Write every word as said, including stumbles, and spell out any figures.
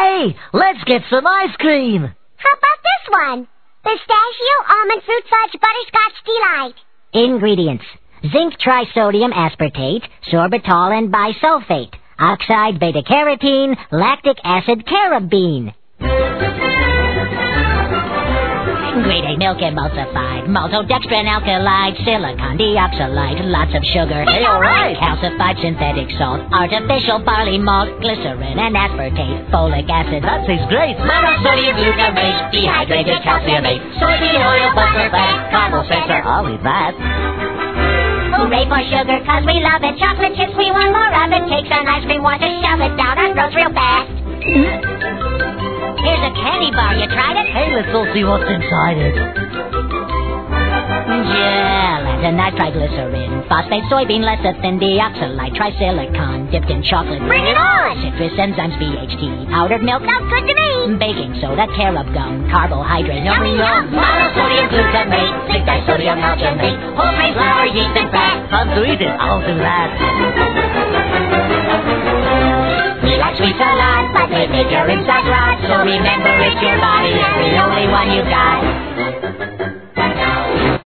Hey, let's get some ice cream. How about this one? Pistachio, almond fruit fudge, butterscotch delight. Ingredients: zinc trisodium aspartate, sorbitol and bisulfate, oxide beta-carotene, lactic acid carabine. Grade A milk emulsified, maltodextrin alkali, silicon dioxalate, lots of sugar. Hey, all right. Calcified synthetic salt, artificial barley malt, glycerin and aspartate, folic acid. That tastes great. Monosodium glutamate, dehydrated calciumate, soybean oil, butter fat, caramel sensor. I'll eat that. Hooray for sugar, cause we love it. Chocolate chips, we want more of it. Cakes and ice cream, want to shove it down our throats real fast. Here's a candy bar, you tried it? Hey, let's all see what's inside it. Gelatinized triglycerin, phosphate, soybean lecithin, deoxylite, trisilicon, dipped in chocolate. Bring it on! Citrus enzymes, B H T, powdered milk, Sounds good to me. baking soda, carob gum, carbohydrate, Yummy, yum. Monosodium glutamate, zinc disodium alginate, whole grain flour, yeast and fat. Time to eat it. I'll do that. We like sweets a lot, but they make your insides rot. So remember, it's your body, it's the only one you got.